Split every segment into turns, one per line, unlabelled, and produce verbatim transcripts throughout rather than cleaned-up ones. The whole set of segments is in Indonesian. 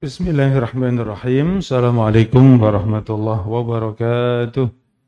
Bismillahirrahmanirrahim. Assalamualaikum warahmatullahi wabarakatuh.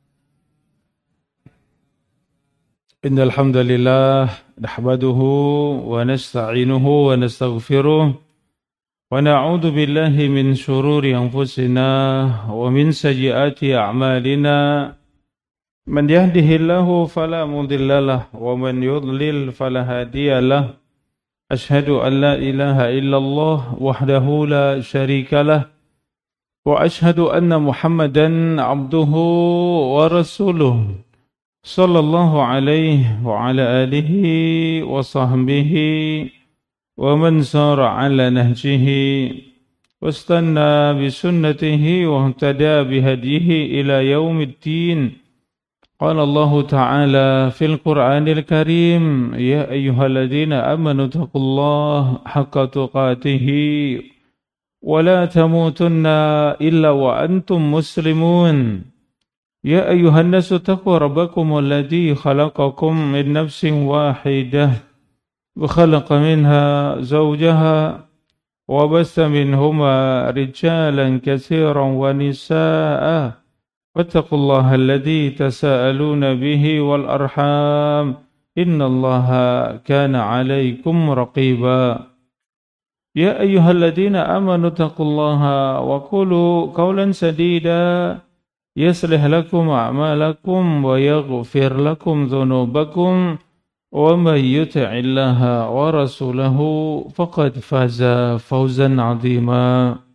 Innal hamdalillah nahmaduhu wa nasta'inuhu wa nastaghfiruh wa na'udzu billahi min shururi anfusina wa min sayyiati a'malina. Man yahdihillahu fala mudhillalah wa man yudlil fala hadiyalah. Ashhadu an la ilaha illallah wahdahu la syarika lah wa ashhadu anna Muhammadan abduhu wa rasuluh sallallahu alaihi wa ala alihi wa sahbihi wa man sara ala nahjihi wastanna bi sunnatihi wa ihtada bi hadihi ila yaumiddin. Qala Allah Ta'ala fil Qur'anil Karim, ya ayyuhalladzina amanu taqullaha haqqa tuqatih wa la tamutunna illa wa antum muslimun. Ya ayyuhan nasu taqu rabbakum alladzi khalaqakum min nafsin wahidah wa khalaqa minha zawjaha wa bassa minhuma rijalan katsiran wa nisaa'a. واتقوا الله الذي تساءلون به والأرحام إن الله كان عليكم رقيبا يا أيها الذين آمنوا اتقوا الله وقولوا قولا سديدا يصلح لكم أعمالكم ويغفر لكم ذنوبكم ومن يطع الله ورسوله فقد فاز فوزا عظيما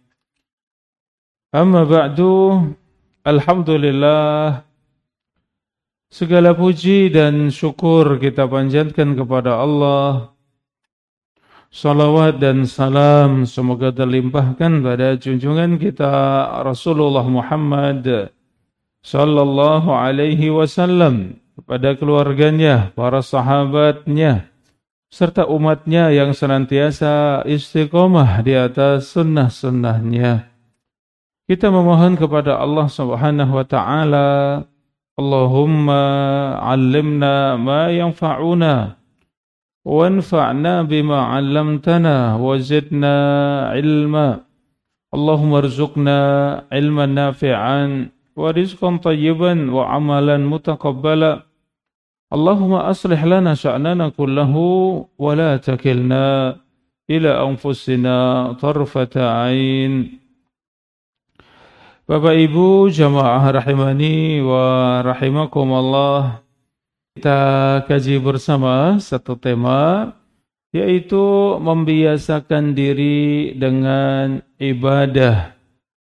أما بعد. Alhamdulillah, segala puji dan syukur kita panjatkan kepada Allah. Salawat dan salam semoga terlimpahkan pada junjungan kita Rasulullah Muhammad sallallahu alaihi wasallam, kepada keluarganya, para sahabatnya, serta umatnya yang senantiasa istiqomah di atas sunnah-sunnahnya. Kita memohon kepada Allah Subhanahu wa ta'ala, Allahumma 'allimna ma yanfa'una wanfa'na bima 'allamtana wa zidna ilma. Allahumma rzuqna ilman nafi'an wa rizqan tayyiban wa amalan mutaqabbala. Allahumma aslih lana sya'nana kullahu wa la takilna ila anfusina tarfata 'ain. Bapak Ibu jamaah rahimani wa rahimakumullah, kita kaji bersama satu tema, yaitu membiasakan diri dengan ibadah.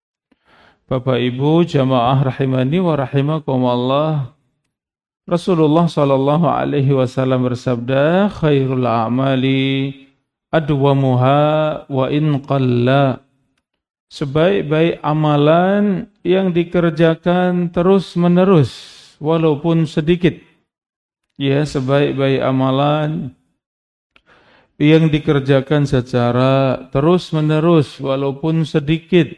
Bapak Ibu jamaah rahimani wa rahimakumullah, Rasulullah sallallahu alaihi wasallam bersabda, khairul a'mali adwamuha wa in qalla. Sebaik-baik amalan yang dikerjakan terus-menerus walaupun sedikit. Ya, sebaik-baik amalan yang dikerjakan secara terus-menerus walaupun sedikit.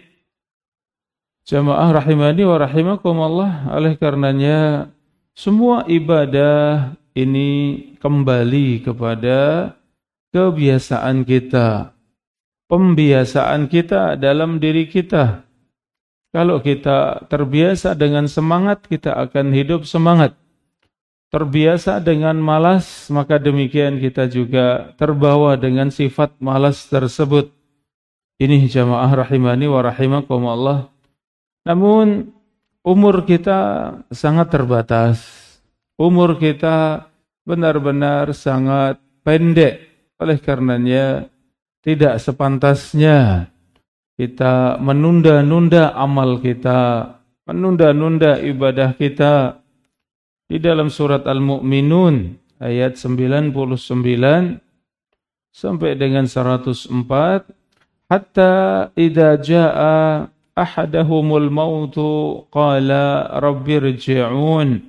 Jamaah rahimani wa rahimakumullah, oleh karenanya semua ibadah ini kembali kepada kebiasaan kita. Pembiasaan kita dalam diri kita. Kalau kita terbiasa dengan semangat, kita akan hidup semangat. Terbiasa dengan malas, maka demikian kita juga terbawa dengan sifat malas tersebut. Ini jamaah rahimani wa rahimakumullah. Namun umur kita sangat terbatas. Umur kita benar-benar sangat pendek. Oleh karenanya tidak sepantasnya kita menunda-nunda amal kita, menunda-nunda ibadah kita. Di dalam surat Al-Mu'minun ayat sembilan puluh sembilan sampai dengan seratus empat, hatta idza jaa ahadahumul mautu qala rabbirji'un.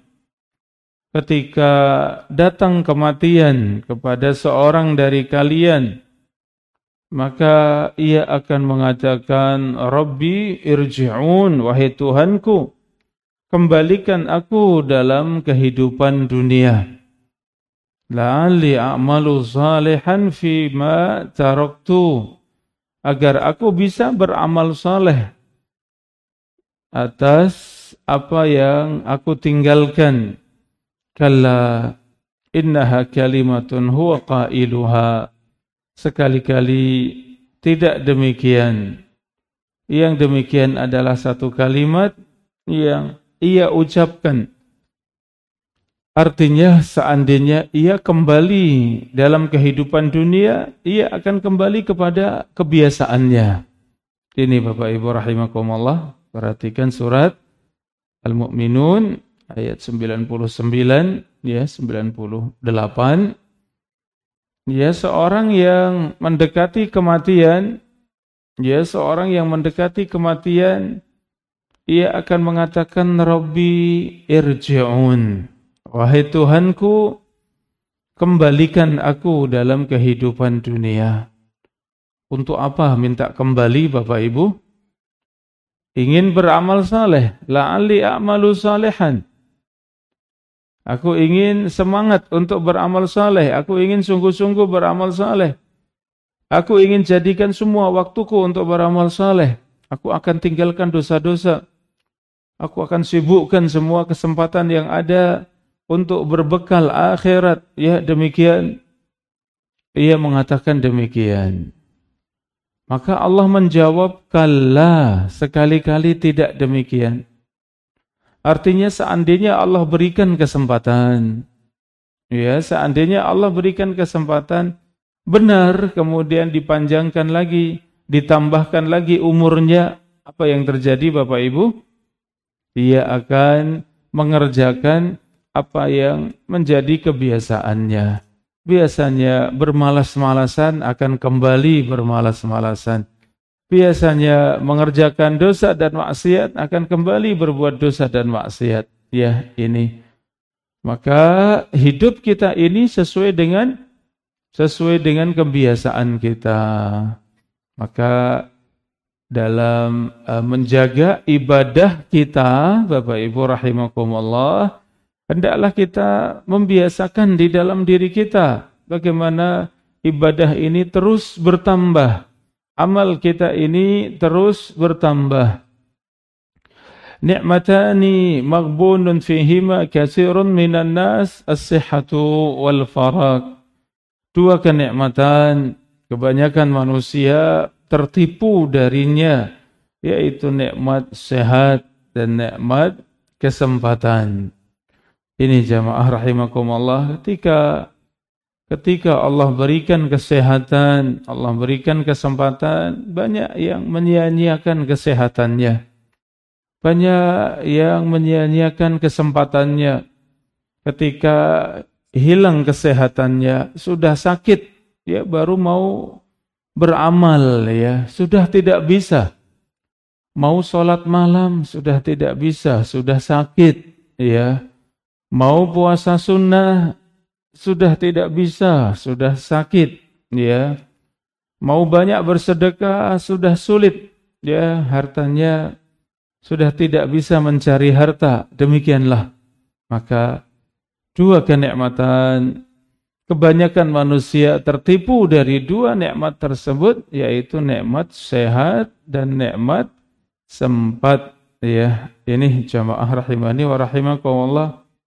Ketika datang kematian kepada seorang dari kalian, maka ia akan mengatakan, Rabbi irji'un, wahai Tuhanku, kembalikan aku dalam kehidupan dunia. La'alli a'malu salihan fima taraktu. agar aku bisa beramal saleh atas apa yang aku tinggalkan. Kalla innaha kalimatun huwa qailuha. Sekali-kali tidak demikian. Yang demikian adalah satu kalimat yang ia ucapkan. Artinya seandainya ia kembali dalam kehidupan dunia, ia akan kembali kepada kebiasaannya. Ini Bapak Ibu rahimakumullah, perhatikan surat Al-Mu'minun ayat sembilan puluh sembilan, ya sembilan puluh delapan. Ya, seorang yang mendekati kematian, ya seorang yang mendekati kematian, ia akan mengatakan Rabbi irji'un. Wahai Tuhanku, kembalikan aku dalam kehidupan dunia. Untuk apa minta kembali Bapak Ibu? Ingin beramal saleh, la'alli a'malu salihan. Aku ingin semangat untuk beramal saleh. Aku ingin sungguh-sungguh beramal saleh. Aku ingin jadikan semua waktuku untuk beramal saleh. Aku akan tinggalkan dosa-dosa. Aku akan sibukkan semua kesempatan yang ada untuk berbekal akhirat. Ya, demikian. Ia mengatakan demikian. Maka Allah menjawab, kalla, sekali-kali tidak demikian. Artinya seandainya Allah berikan kesempatan, ya seandainya Allah berikan kesempatan, benar kemudian dipanjangkan lagi, ditambahkan lagi umurnya, apa yang terjadi Bapak Ibu? Dia akan mengerjakan apa yang menjadi kebiasaannya. Biasanya bermalas-malasan akan kembali bermalas-malasan. Biasanya mengerjakan dosa dan maksiat akan kembali berbuat dosa dan maksiat. Ya, ini. Maka hidup kita ini sesuai dengan sesuai dengan kebiasaan kita. Maka dalam uh, menjaga ibadah kita, Bapak Ibu rahimakumullah, hendaklah kita membiasakan di dalam diri kita bagaimana ibadah ini terus bertambah. Amal kita ini terus bertambah. Ni'matani maghbunun fihima katsirun minan nas as-sihhatu wal farag. Dua kenikmatan kebanyakan manusia tertipu darinya, yaitu nikmat sehat dan nikmat kesempatan. Ini jamaah rahimakumullah, ketika Ketika Allah berikan kesehatan, Allah berikan kesempatan, banyak yang menyia-nyiakan kesehatannya. Banyak yang menyia-nyiakan kesempatannya. Ketika hilang kesehatannya, sudah sakit, ya baru mau beramal, ya sudah tidak bisa. Mau sholat malam, sudah tidak bisa, sudah sakit, ya. Mau puasa sunnah, sudah tidak bisa, sudah sakit, ya. Mau banyak bersedekah, sudah sulit, ya. Hartanya sudah tidak bisa mencari harta, demikianlah. Maka dua kenikmatan, kebanyakan manusia tertipu dari dua nikmat tersebut, yaitu nikmat sehat dan nikmat sempat, ya. Ini jamaah rahimani wa rahimakumullah.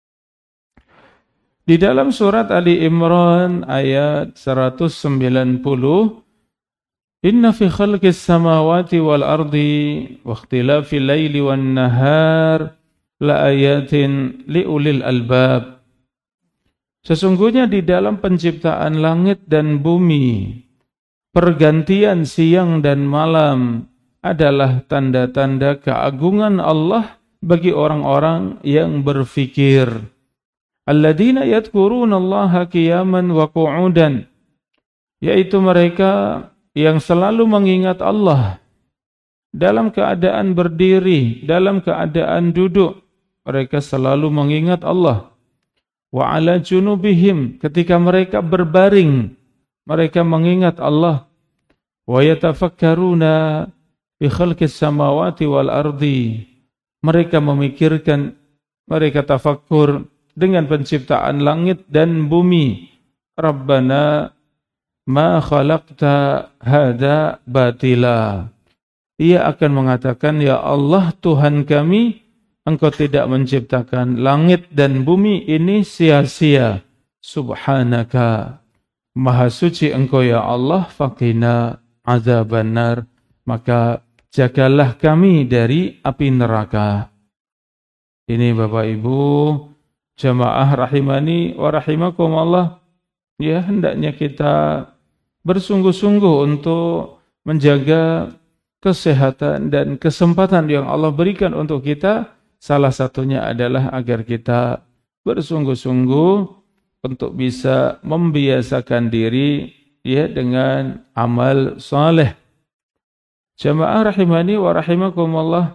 Di dalam surat Ali Imran ayat seratus sembilan puluh, Inna fi khalqis samawati wal ardi wa ikhtilafil laili wan nahar la ayatin liulil albab. Sesungguhnya di dalam penciptaan langit dan bumi, pergantian siang dan malam adalah tanda-tanda keagungan Allah bagi orang-orang yang berfikir. Alladzina yadhkurunallaha qiyaman wa qu'udan, yaitu mereka yang selalu mengingat Allah dalam keadaan berdiri, dalam keadaan duduk. Mereka selalu mengingat Allah. Wa ala junubihim, ketika mereka berbaring, mereka mengingat Allah. Wa yatafakkaruna bi khalqis samawati wal ardi, mereka memikirkan, mereka tafakkur dengan penciptaan langit dan bumi. Rabbana ma khalaqta hadza batila. Ia akan mengatakan, ya Allah Tuhan kami, Engkau tidak menciptakan langit dan bumi ini sia-sia. Subhanaka, Maha suci Engkau ya Allah, faqina azabannar, maka jagalah kami dari api neraka. Ini Bapak Ibu jamaah rahimani wa rahimakumullah, ya hendaknya kita bersungguh-sungguh untuk menjaga kesehatan dan kesempatan yang Allah berikan untuk kita. Salah satunya adalah agar kita bersungguh-sungguh untuk bisa membiasakan diri ya dengan amal saleh. Jamaah rahimani wa rahimakumullah,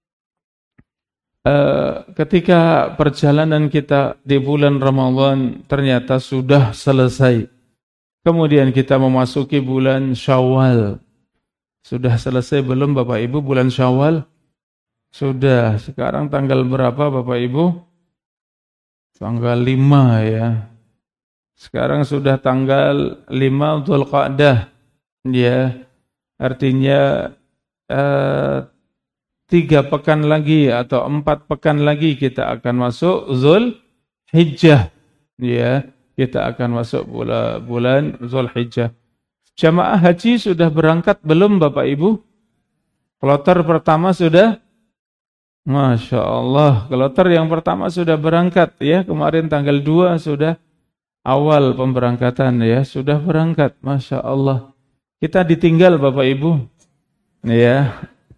uh, ketika perjalanan kita di bulan Ramadan ternyata sudah selesai. Kemudian kita memasuki bulan Syawal. Sudah selesai belum Bapak Ibu bulan Syawal? Sudah. Sekarang tanggal berapa Bapak Ibu? Tanggal lima ya. Sekarang sudah tanggal lima Dzulqa'dah. Ya. Artinya eh, tiga pekan lagi atau empat pekan lagi kita akan masuk Dzulhijjah. Ya, kita akan masuk bulan bulan Dzulhijjah. Jamaah haji sudah berangkat belum Bapak Ibu? Kloter pertama sudah? Masya Allah, kloter yang pertama sudah berangkat ya. Kemarin tanggal dua sudah awal pemberangkatan ya. Sudah berangkat, Masya Allah. Kita ditinggal Bapak Ibu. Ya,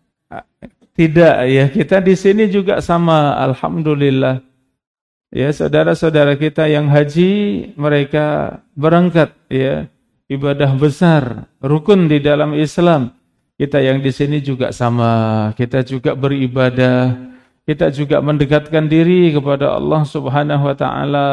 tidak ya. Kita di sini juga sama, alhamdulillah. Ya, saudara-saudara kita yang haji, mereka berangkat ya. Ibadah besar, rukun di dalam Islam. Kita yang di sini juga sama, kita juga beribadah, kita juga mendekatkan diri kepada Allah Subhanahu wa taala.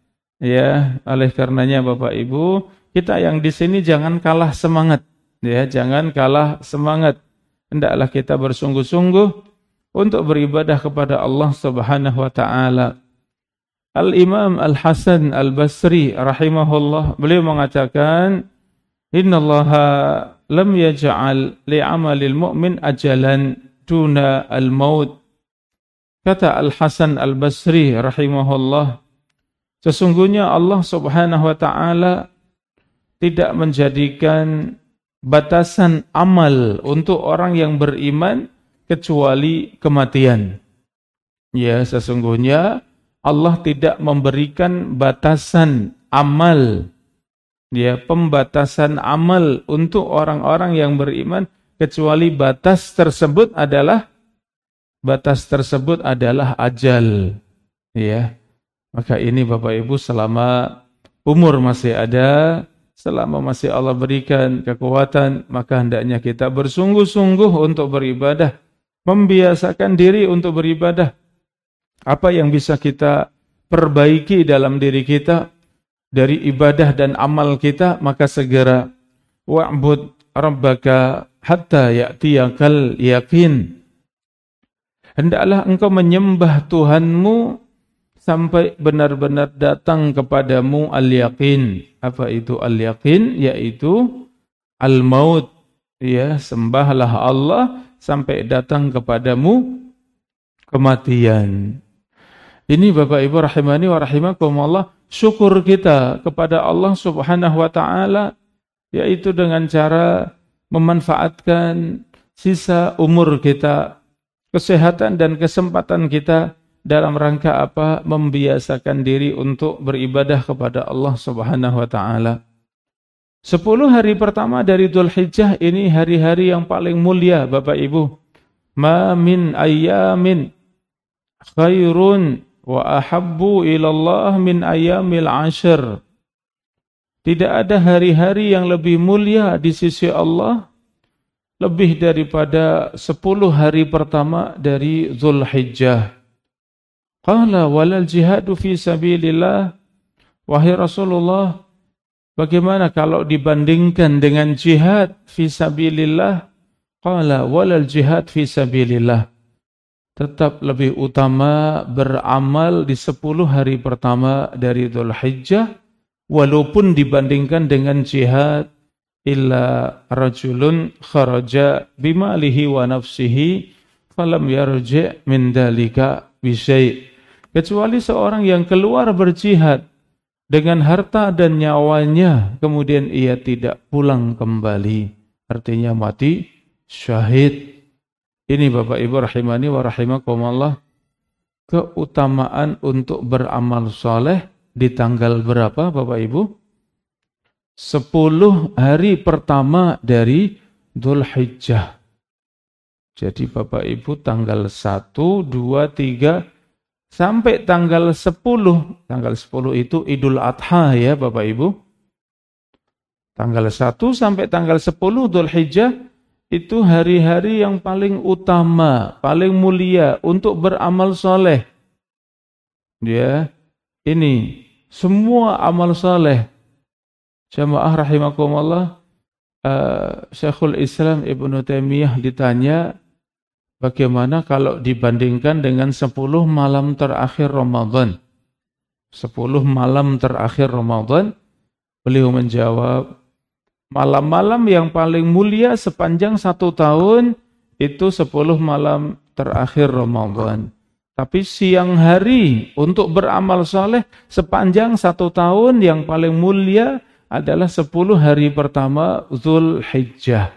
Ya, oleh karenanya Bapak Ibu, kita yang di sini jangan kalah semangat, ya, jangan kalah semangat. Hendaklah kita bersungguh-sungguh untuk beribadah kepada Allah Subhanahu wa taala. Al-Imam Al-Hasan Al-Basri rahimahullah, beliau mengatakan, innallaha lam yaj'al li'amalil mu'min ajalan duna al-maut. Kata Al-Hasan Al-Basri rahimahullah, sesungguhnya Allah Subhanahu wa taala tidak menjadikan batasan amal untuk orang yang beriman kecuali kematian. Ya, sesungguhnya Allah tidak memberikan batasan amal, ya, pembatasan amal untuk orang-orang yang beriman kecuali batas tersebut adalah batas tersebut adalah ajal, ya. Maka ini Bapak Ibu, selama umur masih ada, selama masih Allah berikan kekuatan, maka hendaknya kita bersungguh-sungguh untuk beribadah, membiasakan diri untuk beribadah. Apa yang bisa kita perbaiki dalam diri kita dari ibadah dan amal kita, maka segera wa'bud rabbaka hatta ya'tiyakal yaqin. Hendaklah engkau menyembah Tuhanmu sampai benar-benar datang kepadamu al-yaqin. Apa itu al-yaqin? Yaitu al-maut. Ya, sembahlah Allah sampai datang kepadamu kematian. Ini Bapak Ibu rahimani wa rahimakumullah, syukur kita kepada Allah Subhanahu wa taala yaitu dengan cara memanfaatkan sisa umur kita, kesehatan dan kesempatan kita dalam rangka apa? Membiasakan diri untuk beribadah kepada Allah Subhanahu wa taala. Sepuluh hari pertama dari Dzulhijjah ini hari-hari yang paling mulia Bapak Ibu. Ma min ayyamin khairun wa ahabbu ilallah min ayyamil ashir. Tidak ada hari-hari yang lebih mulia di sisi Allah lebih daripada sepuluh hari pertama dari Dzulhijjah. Qala walal jihadu fi sabilillah. Wahai Rasulullah, bagaimana kalau dibandingkan dengan jihad fi sabilillah? Qala walal jihad fi sabilillah. Tetap lebih utama beramal di sepuluh hari pertama dari Dzulhijjah walaupun dibandingkan dengan jihad, illa rajulun kharaja bimalihi wa nafsihi falam yarji' min dalika bisyai'. Kecuali seorang yang keluar berjihad dengan harta dan nyawanya, kemudian ia tidak pulang kembali, artinya mati syahid. Ini Bapak Ibu rahimani wa rahimakumullah, keutamaan untuk beramal soleh di tanggal berapa Bapak Ibu? Sepuluh hari pertama dari Dzulhijjah. Jadi Bapak Ibu tanggal satu, dua, tiga sampai tanggal sepuluh. Tanggal sepuluh itu Idul Adha ya Bapak Ibu. Tanggal satu sampai tanggal sepuluh Dzulhijjah itu hari-hari yang paling utama, paling mulia untuk beramal soleh. Ya, ini semua amal soleh. Jamaah rahimakumullah, uh, Syekhul Islam Ibnu Taimiyah ditanya, bagaimana kalau dibandingkan dengan sepuluh malam terakhir Ramadan? sepuluh malam terakhir Ramadan, beliau menjawab, malam-malam yang paling mulia sepanjang satu tahun itu sepuluh malam terakhir Ramadan. Tapi siang hari untuk beramal soleh sepanjang satu tahun yang paling mulia adalah sepuluh hari pertama Dzulhijjah.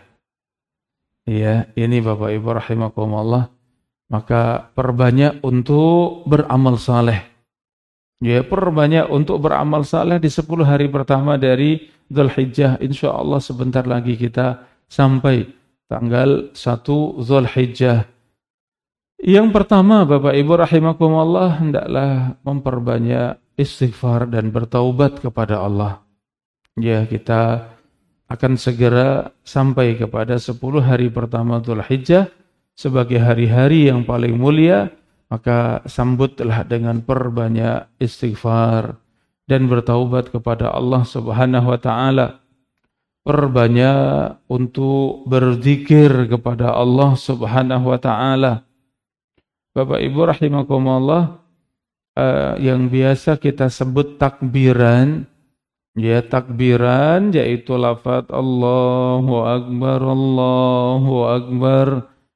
Ya, ini Bapak Ibu rahimakumullah. Maka perbanyak untuk beramal saleh. Ya, perbanyak untuk beramal saleh di sepuluh hari pertama dari Dzulhijjah. Insyaallah sebentar lagi kita sampai tanggal satu Dzulhijjah. Yang pertama Bapak Ibu rahimakumullah, hendaklah memperbanyak istighfar dan bertaubat kepada Allah. Ya, kita akan segera sampai kepada sepuluh hari pertama Dzulhijjah sebagai hari-hari yang paling mulia, maka sambutlah dengan perbanyak istighfar dan bertaubat kepada Allah Subhanahu wa taala. Perbanyak untuk berzikir kepada Allah Subhanahu wa taala. Bapak Ibu rahimakumullah, uh, yang biasa kita sebut takbiran. Ya, takbiran yaitu lafaz Allahu Akbar, Allahu Akbar,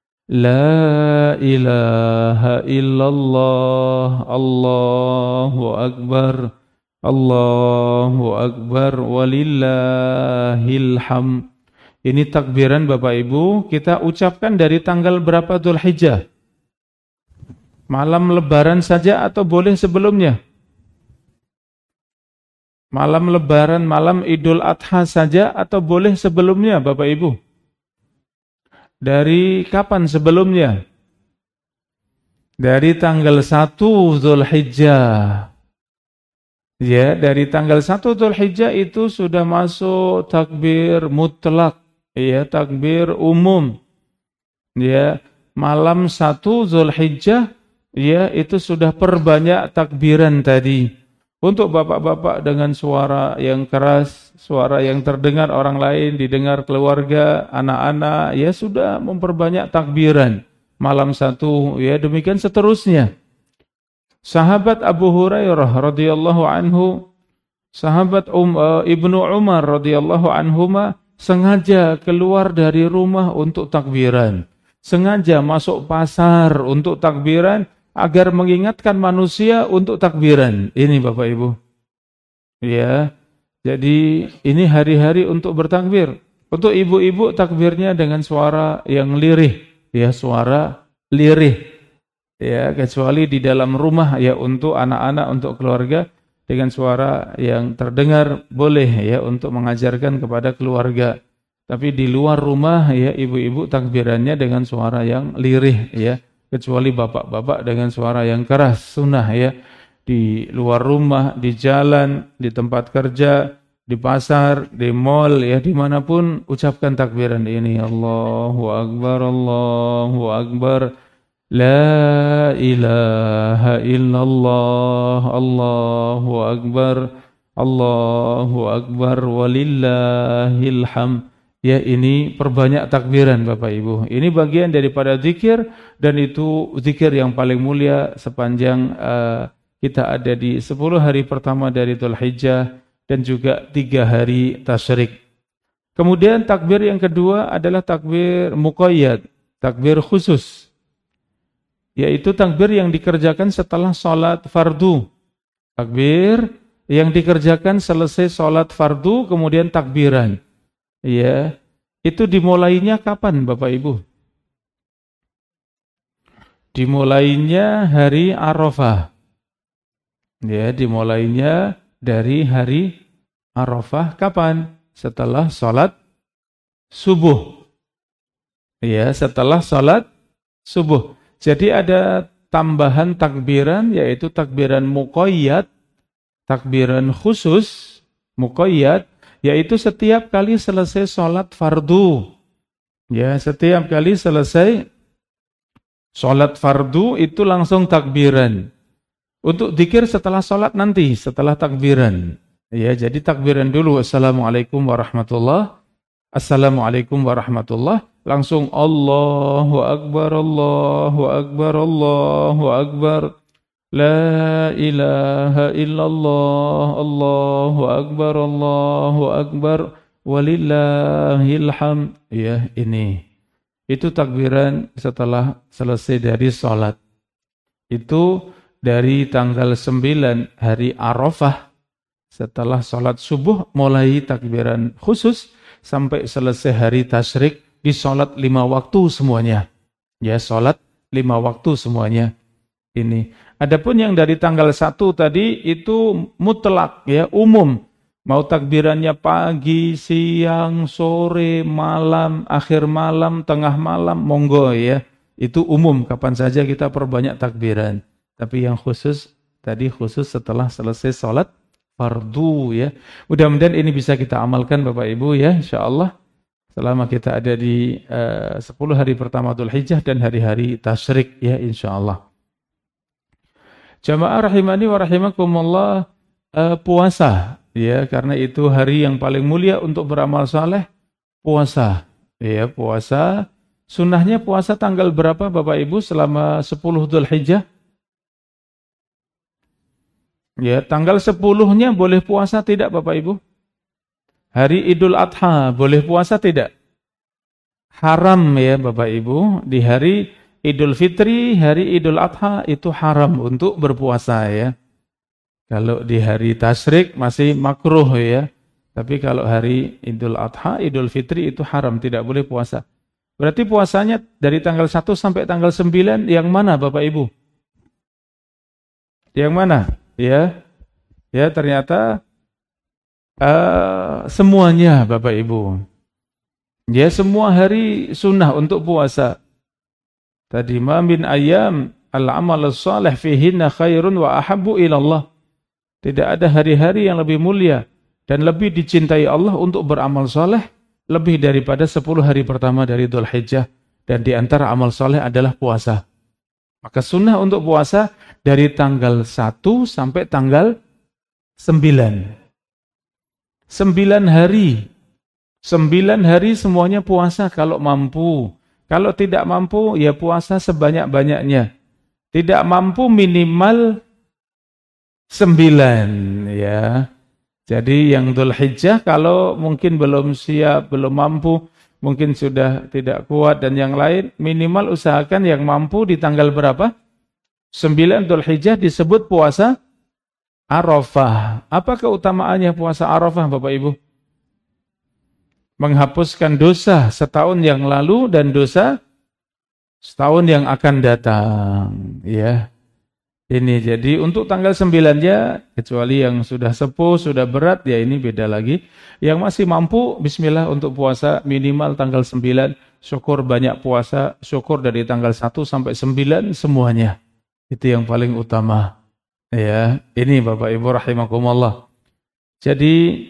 La ilaha illallah, Allahu Akbar, Allahu Akbar, walillahil hamd. Ini takbiran Bapak Ibu, kita ucapkan dari tanggal berapa Dzulhijjah? Malam lebaran saja atau boleh sebelumnya? Malam lebaran, malam Idul Adha saja atau boleh sebelumnya Bapak Ibu? Dari kapan sebelumnya? Dari tanggal satu Dzulhijjah. Ya, dari tanggal satu Dzulhijjah itu sudah masuk takbir mutlak, ya, takbir umum. Ya, malam satu Dzulhijjah, ya, itu sudah perbanyak takbiran tadi. Untuk bapak-bapak dengan suara yang keras, suara yang terdengar orang lain, didengar keluarga, anak-anak, ya sudah memperbanyak takbiran. Malam satu, ya demikian seterusnya. Sahabat Abu Hurairah radhiyallahu anhu, sahabat um, uh, Ibnu Umar radhiyallahu anhuma sengaja keluar dari rumah untuk takbiran. Sengaja masuk pasar untuk takbiran, agar mengingatkan manusia untuk takbiran. Ini Bapak Ibu. Ya. Jadi ini hari-hari untuk bertakbir. Untuk ibu-ibu takbirnya dengan suara yang lirih, ya, suara lirih. Ya, kecuali di dalam rumah, ya, untuk anak-anak, untuk keluarga dengan suara yang terdengar boleh, ya, untuk mengajarkan kepada keluarga. Tapi di luar rumah, ya, ibu-ibu takbirannya dengan suara yang lirih, ya. Kecuali bapak-bapak dengan suara yang keras, sunnah, ya. Di luar rumah, di jalan, di tempat kerja, di pasar, di mall, ya, dimanapun ucapkan takbiran ini. Allahu Akbar, Allahu Akbar, La ilaha illallah, Allahu Akbar, Allahu Akbar, walillahil hamd. Ya, ini perbanyak takbiran Bapak Ibu. Ini bagian daripada zikir, dan itu zikir yang paling mulia sepanjang uh, kita ada di sepuluh hari pertama dari Dzulhijjah. dan juga tiga hari tasyrik. Kemudian takbir yang kedua adalah takbir muqayyad, takbir khusus, yaitu takbir yang dikerjakan setelah sholat fardu. Takbir yang dikerjakan selesai sholat fardu, kemudian takbiran. Ya, itu dimulainya kapan Bapak Ibu? Dimulainya hari Arafah. Ya, dimulainya dari hari Arafah kapan? Setelah sholat subuh. Ya, setelah sholat subuh. Jadi ada tambahan takbiran, yaitu takbiran muqayyad, takbiran khusus, muqayyad, yaitu setiap kali selesai sholat fardu. Ya, setiap kali selesai sholat fardu itu langsung takbiran. Untuk dzikir setelah sholat nanti, setelah takbiran. Ya, jadi takbiran dulu. Assalamualaikum warahmatullahi wabarakatuh. Assalamualaikum warahmatullahi wabarakatuh. Langsung Allahu Akbar, Allahu Akbar, Allahu Akbar. La ilaha illallah, Allahu Akbar, Allahu Akbar. Walillahil hamd. Ya, ini. Itu takbiran setelah selesai dari sholat. Itu dari tanggal sembilan hari Arafah. Setelah sholat subuh mulai takbiran khusus sampai selesai hari tasyrik di sholat lima waktu semuanya. Ya, sholat lima waktu semuanya. Ini. Adapun yang dari tanggal satu tadi itu mutlak, ya, umum. Mau takbirannya pagi, siang, sore, malam, akhir malam, tengah malam, monggo ya. Itu umum, kapan saja kita perbanyak takbiran. Tapi yang khusus, tadi khusus setelah selesai sholat fardu ya. Mudah-mudahan ini bisa kita amalkan Bapak Ibu ya, insyaallah. Selama kita ada di uh, sepuluh hari pertama Dzulhijjah dan hari-hari tasyrik ya, insyaallah. Jamaah rahimani wa rahimakumullah, uh, puasa. Ya, karena itu hari yang paling mulia untuk beramal saleh, puasa. Ya, puasa. Sunnahnya puasa tanggal berapa Bapak Ibu selama sepuluh Dzulhijjah? Ya, tanggal sepuluh-nya boleh puasa tidak Bapak Ibu? Hari Idul Adha boleh puasa tidak? Haram ya Bapak Ibu, di hari Idul Fitri, hari Idul Adha itu haram untuk berpuasa ya. Kalau di hari tasyrik masih makruh ya. Tapi kalau hari Idul Adha, Idul Fitri itu haram, tidak boleh puasa. Berarti puasanya dari tanggal satu sampai tanggal sembilan yang mana Bapak Ibu? Yang mana? Ya. Ya, ternyata uh, semuanya Bapak Ibu. Ya, semua hari sunnah untuk puasa. Tadi ma min ayyam al-amal salih fihinna khairun wa ahabbu ila Allah. Tidak ada hari-hari yang lebih mulia dan lebih dicintai Allah untuk beramal soleh lebih daripada sepuluh hari pertama dari Dzulhijjah. Dan di antara amal soleh adalah puasa. Maka sunnah untuk puasa dari tanggal satu sampai tanggal sembilan. Sembilan hari. Sembilan hari semuanya puasa kalau mampu. Kalau tidak mampu ya puasa sebanyak-banyaknya. Tidak mampu minimal sembilan ya. Jadi yang Dzulhijjah kalau mungkin belum siap, belum mampu, mungkin sudah tidak kuat dan yang lain, minimal usahakan yang mampu di tanggal berapa? sembilan Dzulhijjah disebut puasa Arafah. Apa keutamaannya puasa Arafah Bapak Ibu? Menghapuskan dosa setahun yang lalu dan dosa setahun yang akan datang ya. Ini jadi untuk tanggal sembilan-nya, kecuali yang sudah sepuh, sudah berat, ya ini beda lagi. Yang masih mampu, bismillah untuk puasa minimal tanggal sembilan, syukur banyak puasa, syukur dari tanggal satu sampai sembilan semuanya. Itu yang paling utama. Ya, ini Bapak Ibu rahimakumullah. Jadi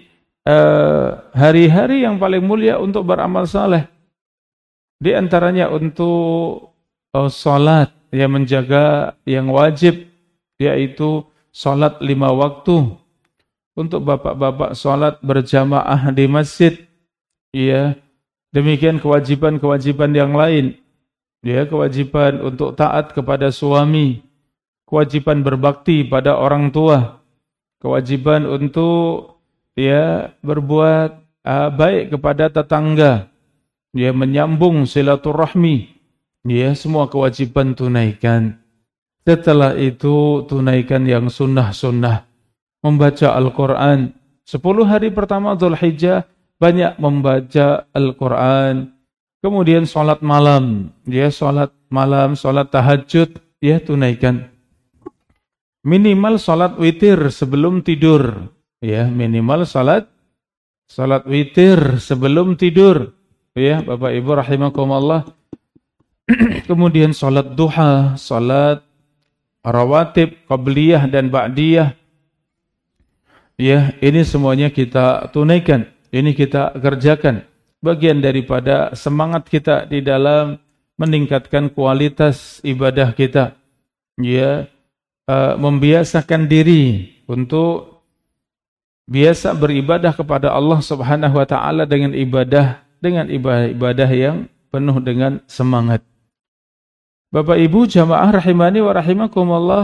hari-hari yang paling mulia untuk beramal saleh. Di antaranya untuk oh, salat, yang menjaga yang wajib, yaitu salat lima waktu. Untuk bapak-bapak salat berjamaah di masjid, ya. Demikian kewajiban-kewajiban yang lain, ya, kewajiban untuk taat kepada suami, kewajiban berbakti pada orang tua, kewajiban untuk ya berbuat uh, baik kepada tetangga, ya menyambung silaturahmi, ya semua kewajiban tunaikan. Setelah itu tunaikan yang sunnah-sunnah, membaca Al-Quran. Sepuluh hari pertama Dzulhijjah banyak membaca Al-Quran. Kemudian sholat malam, ya sholat malam, sholat tahajud, ya tunaikan. Minimal sholat witir sebelum tidur, ya minimal sholat sholat witir sebelum tidur, ya Bapak Ibu rahimakumullah. Kemudian sholat duha, sholat rawatib, qabliyah dan ba'diyah, ya ini semuanya kita tunaikan, ini kita kerjakan. Bagian daripada semangat kita di dalam meningkatkan kualitas ibadah kita, ya uh, membiasakan diri untuk biasa beribadah kepada Allah Subhanahu wa taala dengan ibadah dengan ibadah-ibadah yang penuh dengan semangat. Bapak Ibu jamaah rahimani wa rahimakumullah,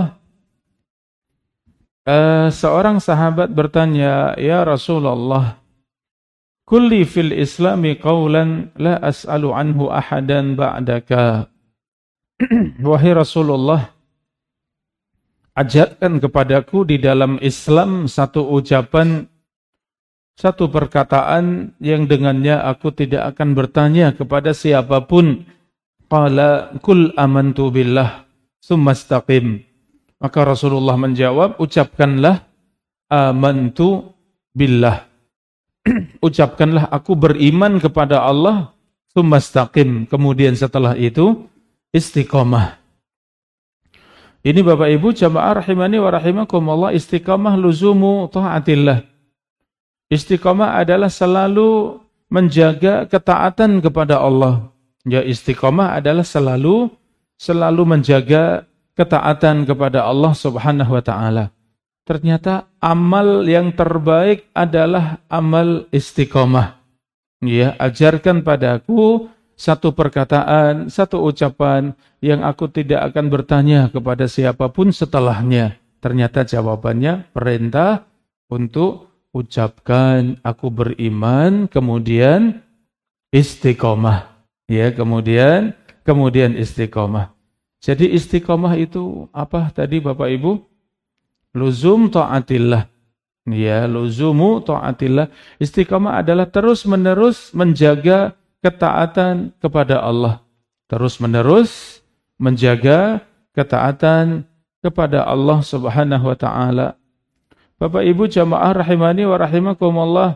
uh, seorang sahabat bertanya, "Ya Rasulullah, kulli fil islami qawlan la as'alu anhu ahadan ba'daka." Wahai Rasulullah, ajarkan kepadaku di dalam Islam satu ucapan, satu perkataan yang dengannya aku tidak akan bertanya kepada siapapun. Qala kul amantu billah tsumma istaqim. Maka Rasulullah menjawab, ucapkanlah amantu billah. Ucapkanlah aku beriman kepada Allah, tsumma istaqim. Kemudian setelah itu istiqamah. Ini Bapak Ibu jamaah rahimani wa rahimakumullah, istiqamah luzumu taatillah. Istiqamah adalah selalu menjaga ketaatan kepada Allah. Ya, istiqamah adalah selalu selalu menjaga ketaatan kepada Allah Subhanahu wa taala. Ternyata amal yang terbaik adalah amal istiqamah. Ya, ajarkan padaku satu perkataan, satu ucapan yang aku tidak akan bertanya kepada siapapun setelahnya. Ternyata jawabannya perintah untuk ucapkan aku beriman, kemudian istiqamah. Ya, kemudian kemudian istiqamah. Jadi istiqamah itu apa tadi Bapak Ibu? Luzum ta'atillah. Ya, luzumu ta'atillah. Istiqamah adalah terus-menerus menjaga ketaatan kepada Allah. Terus-menerus menjaga ketaatan kepada Allah Subhanahu wa taala. Bapak Ibu jamaah rahimani wa rahimakumullah.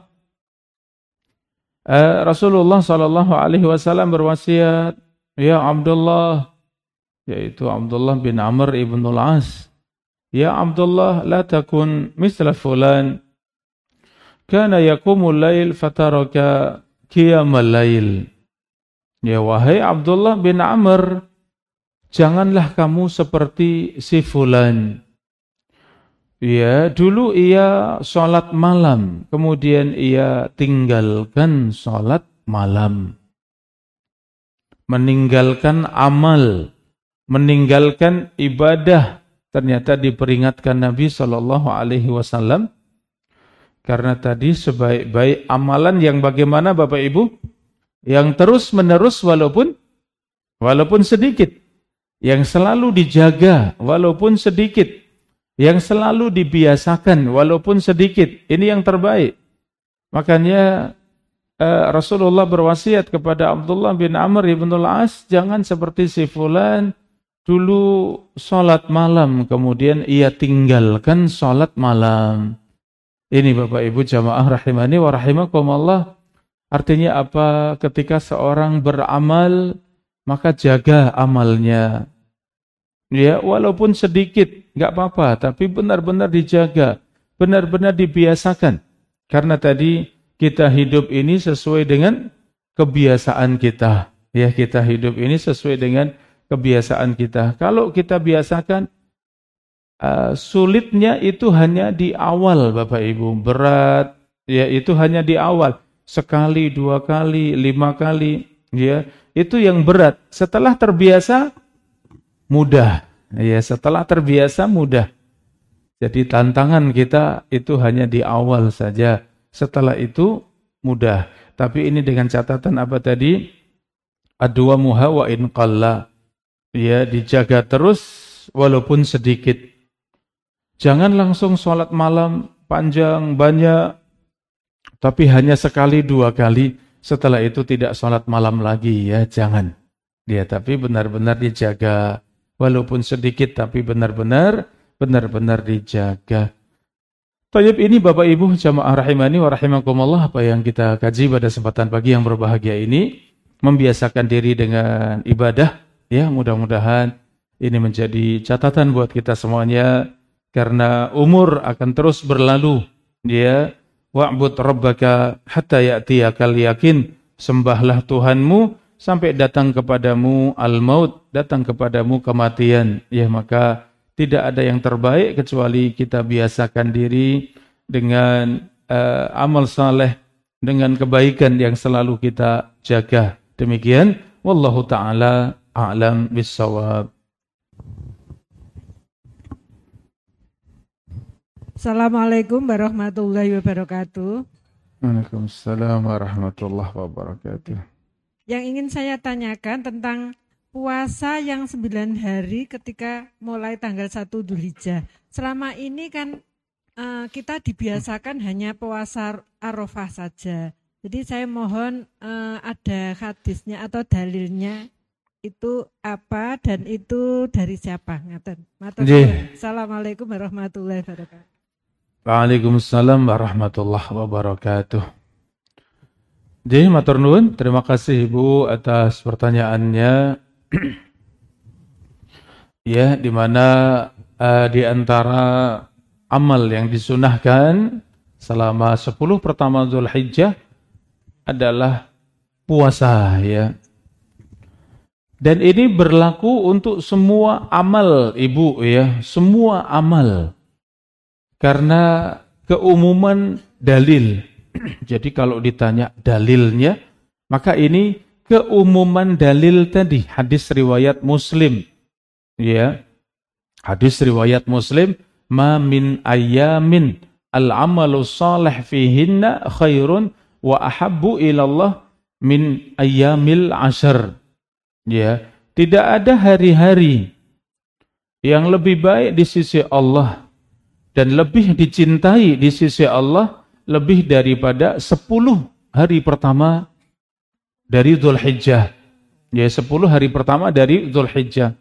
Uh, Rasulullah sallallahu alaihi wasallam berwasiat, ya Abdullah, yaitu Abdullah bin Amr ibn al-As, ya Abdullah, la takun misla fulan, kana yaqumul lail fataraka qiyamal lail. Ya wahai Abdullah bin Amr, janganlah kamu seperti si fulan. Ya, dulu ia sholat malam, kemudian ia tinggalkan sholat malam. Meninggalkan amal, meninggalkan ibadah. Ternyata diperingatkan Nabi shallallahu alaihi wasallam. Karena tadi sebaik-baik amalan yang bagaimana Bapak Ibu? Yang terus menerus walaupun, walaupun sedikit. Yang selalu dijaga walaupun sedikit. Yang selalu dibiasakan walaupun sedikit, ini yang terbaik. Makanya eh, Rasulullah berwasiat kepada Abdullah bin Amr ibn al-As, jangan seperti si fulan dulu sholat malam, kemudian ia tinggalkan sholat malam. Ini Bapak Ibu jamaah rahimani wa rahimakumullah. Artinya apa? Ketika seorang beramal, maka jaga amalnya. Ya, walaupun sedikit, enggak apa-apa, tapi benar-benar dijaga, benar-benar dibiasakan. Karena tadi kita hidup ini sesuai dengan kebiasaan kita. Ya, kita hidup ini sesuai dengan kebiasaan kita. Kalau kita biasakan, uh, sulitnya itu hanya di awal, Bapak Ibu. Berat, ya itu hanya di awal. Sekali, dua kali, lima kali, ya itu yang berat. Setelah terbiasa, mudah. Ya, setelah terbiasa mudah. Jadi tantangan kita itu hanya di awal saja. setelah itu mudah. Tapi ini dengan catatan apa tadi? Adwa muha wa in qalla. Ya, dijaga terus walaupun sedikit. Jangan langsung sholat malam panjang, banyak, tapi hanya sekali dua kali. Setelah itu tidak sholat malam lagi, ya jangan. Ya, tapi benar-benar dijaga. Walaupun sedikit, tapi benar-benar, benar-benar dijaga. Tayyib, ini Bapak Ibu jamaah rahimani wa rahimakumullah, apa yang kita kaji pada kesempatan pagi yang berbahagia ini, membiasakan diri dengan ibadah, ya mudah-mudahan ini menjadi catatan buat kita semuanya, karena umur akan terus berlalu, ya. Wa'bud rabbaka hatta ya'tiyakal yakin, sembahlah Tuhanmu sampai datang kepadamu al-maut, datang kepadamu kematian. Ya, maka tidak ada yang terbaik kecuali kita biasakan diri dengan uh, amal saleh, dengan kebaikan yang selalu kita jaga. Demikian, wallahu ta'ala a'lam bis-shawab.
Assalamualaikum warahmatullahi wabarakatuh.
Waalaikumsalam warahmatullahi wabarakatuh.
Yang ingin saya tanyakan tentang puasa yang sembilan hari ketika mulai tanggal satu Dzulhijjah. Selama ini kan uh, kita dibiasakan hanya puasa Arafah saja. Jadi saya mohon uh, ada hadisnya atau dalilnya itu apa dan itu dari siapa? Ngaten. Assalamualaikum warahmatullahi wabarakatuh.
Waalaikumsalam warahmatullahi wabarakatuh. Jadi matur nuwun, terima kasih Ibu atas pertanyaannya. Ya, di mana uh, di antara amal yang disunahkan selama sepuluh pertama Dzulhijjah adalah puasa, ya. Dan ini berlaku untuk semua amal, Ibu, ya, semua amal. Karena keumuman dalil. Jadi kalau ditanya dalilnya, maka ini keumuman dalil tadi, hadis riwayat Muslim. Ya. Hadis riwayat Muslim, ma min ayyamin al-amalu salih fihinna khairun wa ahabbu ilallah min ayyamil ashar. Ya, tidak ada hari-hari yang lebih baik di sisi Allah dan lebih dicintai di sisi Allah lebih daripada sepuluh hari pertama dari Dzulhijjah. Ya, sepuluh hari pertama dari Dzulhijjah.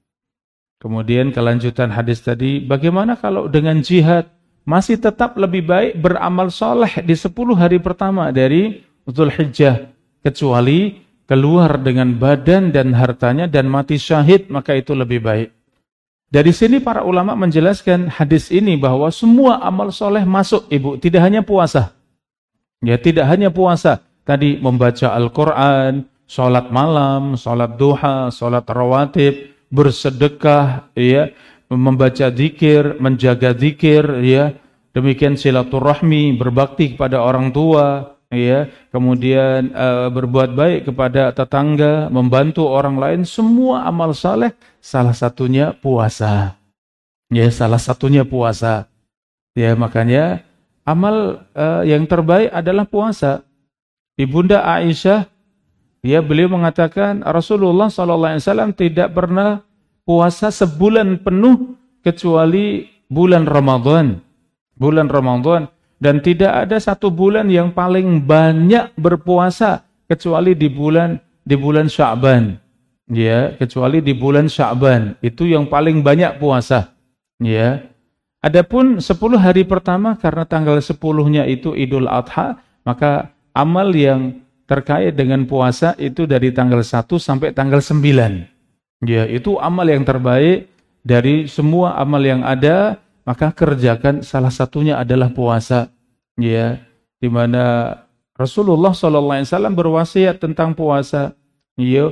Kemudian kelanjutan hadis tadi, bagaimana kalau dengan jihad? Masih tetap lebih baik beramal soleh di sepuluh hari pertama dari Dzulhijjah, kecuali keluar dengan badan dan hartanya dan mati syahid, maka itu lebih baik. Dari sini para ulama menjelaskan hadis ini bahwa semua amal soleh masuk, Ibu, tidak hanya puasa. Ya, tidak hanya puasa. Tadi membaca Al-Quran, sholat malam, sholat duha, sholat rawatib, bersedekah, ya, membaca zikir, menjaga zikir, ya, demikian silaturahmi, berbakti kepada orang tua, ya, kemudian uh, berbuat baik kepada tetangga, membantu orang lain, semua amal saleh, salah satunya puasa. Ya, salah satunya puasa. Ya, makanya amal uh, yang terbaik adalah puasa. Ibunda Aisyah, ya, beliau mengatakan Rasulullah sallallahu alaihi wasallam tidak pernah puasa sebulan penuh kecuali bulan Ramadan. Bulan Ramadan. Dan tidak ada satu bulan yang paling banyak berpuasa kecuali di bulan di bulan Sya'ban. Ya, kecuali di bulan Sya'ban. Itu yang paling banyak puasa. Ya. Adapun sepuluh hari pertama karena tanggal sepuluh-nya itu Idul Adha, maka amal yang terkait dengan puasa itu dari tanggal satu sampai tanggal sembilan. Ya, itu amal yang terbaik dari semua amal yang ada. Maka kerjakan, salah satunya adalah puasa, ya, di mana Rasulullah shallallahu alaihi wasallam berwasiat tentang puasa, ya,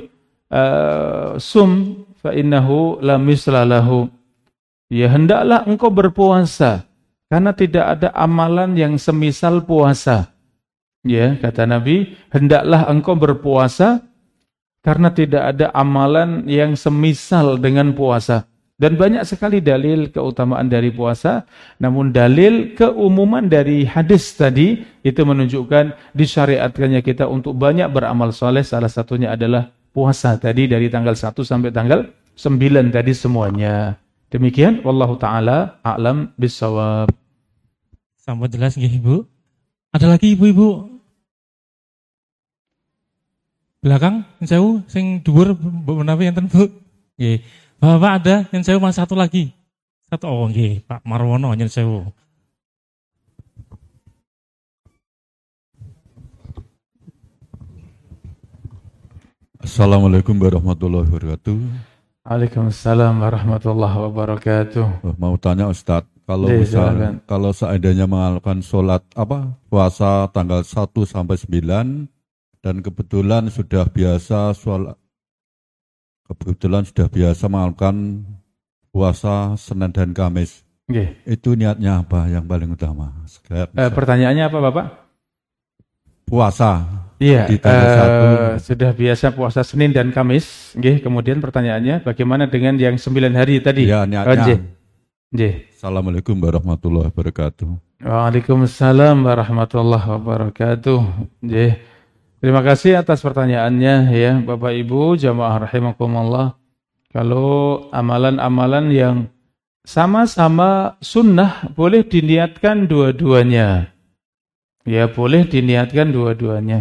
uh, sum fa innahu la misla lahu, ya, hendaklah engkau berpuasa karena tidak ada amalan yang semisal puasa, ya, kata Nabi, hendaklah engkau berpuasa karena tidak ada amalan yang semisal dengan puasa. Dan banyak sekali dalil keutamaan dari puasa, namun dalil keumuman dari hadis tadi itu menunjukkan disyariatkannya kita untuk banyak beramal soleh. Salah satunya adalah puasa tadi dari tanggal satu sampai tanggal sembilan tadi semuanya. Demikian, wallahu taala a'lam bissawab.
Sampun jelas nggih, Ibu. Ada lagi ibu-ibu belakang jauh sing dhuwur mbok menawi enten, Bu. Nggih. Bapak ada yang sewu mas satu lagi. Satu oh nggih, Pak Marwono yang sewu.
Assalamualaikum warahmatullahi wabarakatuh.
Waalaikumsalam warahmatullahi wabarakatuh.
Mau tanya Ustadz, kalau
Deh,
misalnya
silakan.
kalau seandainya mengalami sholat apa puasa tanggal satu sampai sembilan dan kebetulan sudah biasa sholat kebetulan sudah biasa mengalami puasa Senin dan Kamis.
Okay.
Itu niatnya apa yang paling utama? Sekalian,
Eh, pertanyaannya apa Bapak?
puasa.
Iya,
Di tanggal satu.
eh, sudah biasa puasa Senin dan Kamis. Okay. Kemudian pertanyaannya, bagaimana dengan yang sembilan hari tadi?
Ya, niatnya.
Oh,
Assalamualaikum warahmatullahi wabarakatuh.
Waalaikumsalam warahmatullahi wabarakatuh. Jih. Terima kasih atas pertanyaannya ya Bapak Ibu jamaah rahimakumullah. Kalau amalan-amalan yang sama-sama sunnah boleh diniatkan dua-duanya. Ya boleh diniatkan dua-duanya.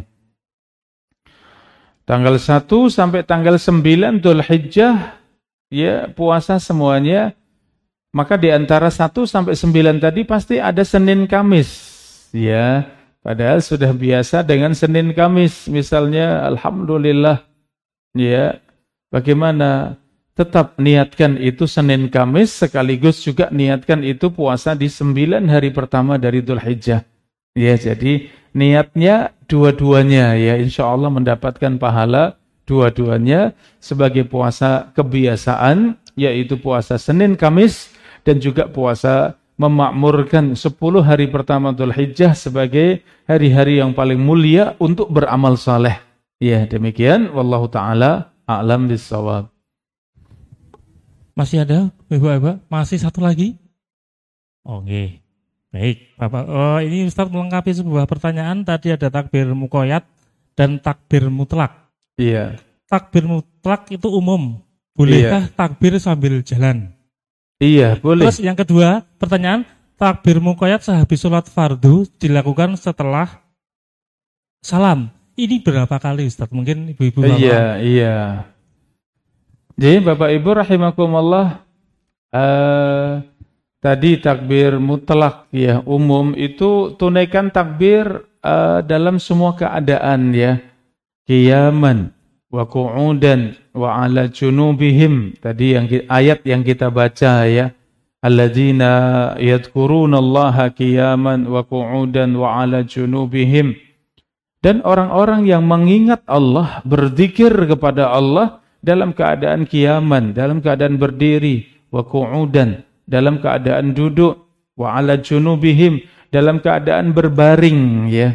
Tanggal satu sampai tanggal sembilan Dzulhijjah ya puasa semuanya. Maka di antara satu sampai sembilan tadi pasti ada Senin Kamis. Ya. Padahal sudah biasa dengan Senin Kamis. Misalnya, alhamdulillah, ya, bagaimana tetap niatkan itu Senin Kamis, sekaligus juga niatkan itu puasa di sembilan hari pertama dari Dzulhijjah. Ya, jadi niatnya dua-duanya, ya, insya Allah mendapatkan pahala dua-duanya sebagai puasa kebiasaan, yaitu puasa Senin Kamis, dan juga puasa memakmurkan sepuluh hari pertama Dzulhijjah sebagai hari-hari yang paling mulia untuk beramal saleh. Ya, demikian wallahu taala a'lam bissawab.
Masih ada Ibu-ibu? Masih satu lagi? Oh nggih. Baik, Bapak. Oh, ini Ustaz melengkapi sebuah pertanyaan. Tadi ada takbir muqayyad dan takbir mutlak.
Iya.
Takbir mutlak itu umum. Bolehkah iya. takbir sambil jalan?
Iya, boleh.
Terus yang kedua, pertanyaan, takbir muqayyad sehabis sholat fardu dilakukan setelah salam. Ini berapa kali Ustaz? Mungkin ibu-ibu bapak.
Iya, iya. Jadi Bapak Ibu rahimakumullah, uh, tadi takbir mutlak ya, umum itu tunaikan takbir uh, dalam semua keadaan ya. Qiyaman wa qu'udan wa 'ala junubihim, tadi yang ayat yang kita baca ya, alladzina yadhkurunallaha qiyaman wa qu'udan wa 'ala junubihim, dan orang-orang yang mengingat Allah, berzikir kepada Allah dalam keadaan qiyaman, dalam keadaan berdiri, wa qu'udan, dalam keadaan duduk, wa 'ala junubihim, dalam keadaan berbaring ya.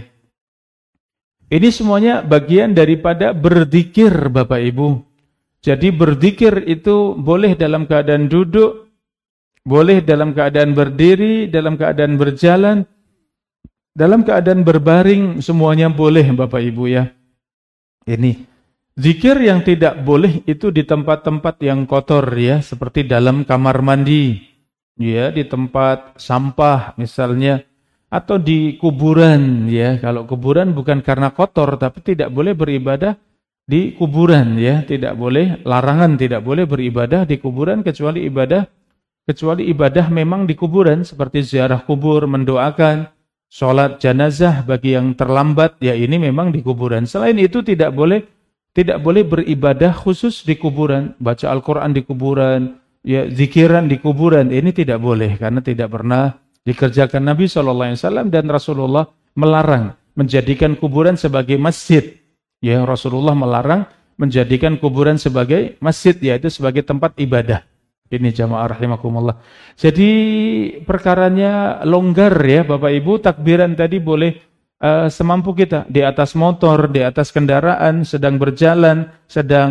Ini semuanya bagian daripada berzikir Bapak Ibu. Jadi berzikir itu boleh dalam keadaan duduk, boleh dalam keadaan berdiri, dalam keadaan berjalan, dalam keadaan berbaring, semuanya boleh Bapak Ibu ya. Ini zikir yang tidak boleh itu di tempat-tempat yang kotor ya, seperti dalam kamar mandi, ya, di tempat sampah misalnya, atau di kuburan ya. Kalau kuburan bukan karena kotor, tapi tidak boleh beribadah di kuburan ya, tidak boleh, larangan tidak boleh beribadah di kuburan kecuali ibadah kecuali ibadah memang di kuburan, seperti ziarah kubur, mendoakan, sholat jenazah bagi yang terlambat ya, ini memang di kuburan. Selain itu tidak boleh tidak boleh beribadah khusus di kuburan, baca Al-Qur'an di kuburan, ya, zikiran di kuburan, ini tidak boleh karena tidak pernah dikerjakan Nabi shallallahu alaihi wasallam, dan Rasulullah melarang menjadikan kuburan sebagai masjid. Ya, Rasulullah melarang menjadikan kuburan sebagai masjid, yaitu sebagai tempat ibadah. Ini jamaah rahimakumullah. Jadi perkaranya longgar ya Bapak Ibu, takbiran tadi boleh uh, semampu kita, di atas motor, di atas kendaraan, sedang berjalan, sedang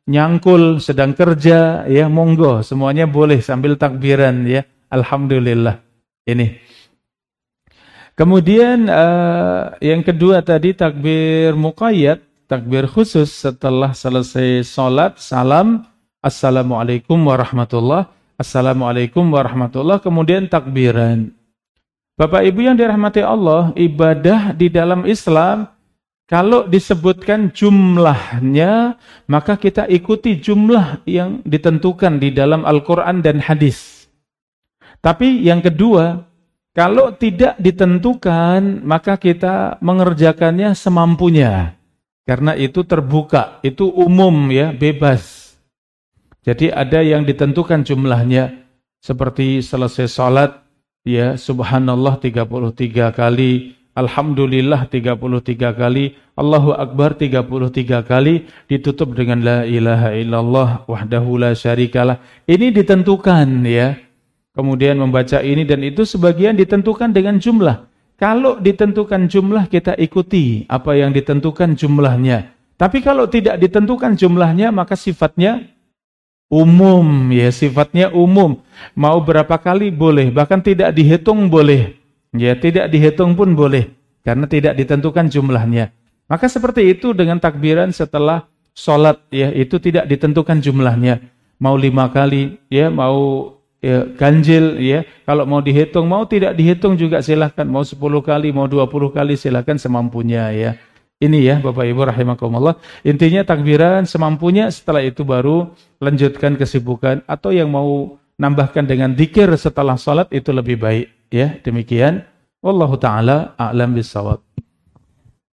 nyangkul, sedang kerja, ya monggo, semuanya boleh sambil takbiran ya. Alhamdulillah. Ini. Kemudian uh, yang kedua tadi takbir muqayyad, takbir khusus setelah selesai sholat, salam, assalamualaikum warahmatullah, assalamualaikum warahmatullah, kemudian takbiran. Bapak Ibu yang dirahmati Allah, ibadah di dalam Islam, kalau disebutkan jumlahnya, maka kita ikuti jumlah yang ditentukan di dalam Al-Quran dan hadis. Tapi yang kedua, kalau tidak ditentukan, maka kita mengerjakannya semampunya. Karena itu terbuka, itu umum ya, bebas. Jadi ada yang ditentukan jumlahnya, seperti selesai sholat, ya subhanallah tiga puluh tiga kali, alhamdulillah tiga puluh tiga kali, Allahu Akbar tiga puluh tiga kali, ditutup dengan la ilaha illallah wahdahu la syarikalah. Ini ditentukan ya. Kemudian membaca ini dan itu sebagian ditentukan dengan jumlah. Kalau ditentukan jumlah kita ikuti apa yang ditentukan jumlahnya. Tapi kalau tidak ditentukan jumlahnya maka sifatnya umum ya, sifatnya umum. Mau berapa kali boleh, bahkan tidak dihitung boleh. Ya, tidak dihitung pun boleh karena tidak ditentukan jumlahnya. Maka seperti itu dengan takbiran setelah sholat ya, itu tidak ditentukan jumlahnya. Mau lima kali ya, mau ya, ganjil ya, kalau mau dihitung, mau tidak dihitung juga silahkan, mau sepuluh kali, mau dua puluh kali silahkan semampunya ya. Ini ya Bapak Ibu rahimakumullah, intinya takbiran semampunya, setelah itu baru lanjutkan kesibukan, atau yang mau nambahkan dengan dzikir setelah salat itu lebih baik ya. Demikian wallahu taala a'lam bissawab.